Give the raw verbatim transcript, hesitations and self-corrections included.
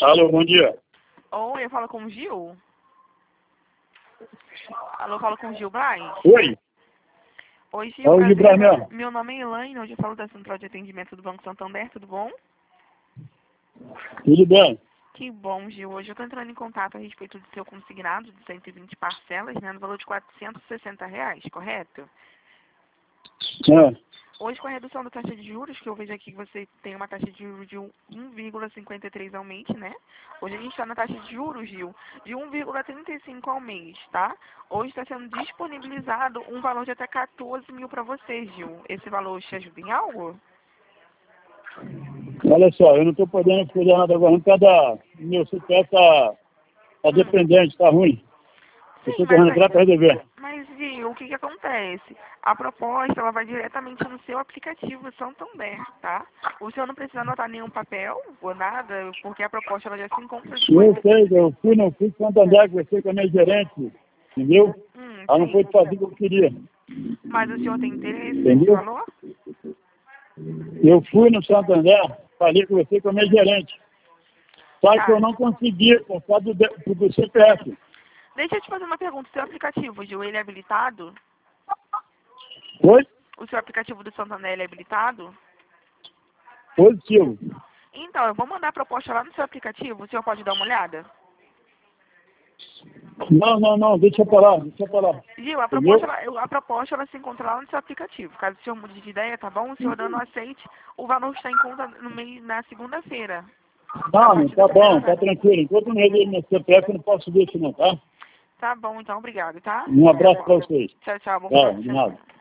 Alô, bom dia. Oi, eu falo com o Gil. Alô, eu falo com o Gil Braz. Oi. Oi, Gil. É o Gil Braz prazer. mesmo. Meu nome é Elaine, hoje eu falo da Central de Atendimento do Banco Santander, tudo bom? Tudo bem? Que bom, Gil. Hoje eu estou entrando em contato a respeito do seu consignado de cento e vinte parcelas, né, no valor de quatrocentos e sessenta reais, correto? É. Hoje, com a redução da taxa de juros, que eu vejo aqui que você tem uma taxa de juros de um vírgula cinquenta e três ao mês, né? Hoje a gente está na taxa de juros, Gil, de um vírgula trinta e cinco ao mês, tá? Hoje está sendo disponibilizado um valor de até quatorze mil para você, Gil. Esse valor te ajuda em algo? Olha só, eu não estou podendo fazer nada agora, não, porque da meu C P F tá, tá Hum. dependente, tá ruim. Eu Sim, estou mas, correndo atrás para resolver. mas Gil, o que que acontece? A proposta, ela vai diretamente no seu aplicativo Santander, tá? O senhor não precisa anotar nenhum papel ou nada, porque a proposta ela já se encontra Eu disponível. sei, eu fui, não fui para Santander, conversei com a minha gerente, entendeu? Hum, Ela não foi sim. fazer o que eu queria, Mas o senhor tem interesse nesse entendeu? valor? Eu fui no Santander, falei com você com a minha gerente. Só que eu Tá. não consegui, por causa do, do, do C P F. Deixa eu te fazer uma pergunta. O seu aplicativo, Gil, ele é habilitado? Foi O seu aplicativo do Santander, ele é habilitado? positivo. Então, eu vou mandar a proposta lá no seu aplicativo. O senhor pode dar uma olhada? Não, não, não, deixa pra lá, deixa pra lá. Gil, a proposta, Entendeu? ela- a proposta ela se encontra lá no seu aplicativo. Caso o senhor mude de ideia, tá bom? O senhor dando aceite, o valor está em conta no mês, na segunda-feira. A Não, partir da tá bom, segunda-feira. tá tranquilo. Enquanto eu não resolver meu C P F, eu não posso subir isso não, tá? Tá bom, então, obrigado, tá? Um abraço pra vocês. Tchau, tchau. Bom final Tá, de de semana. nada.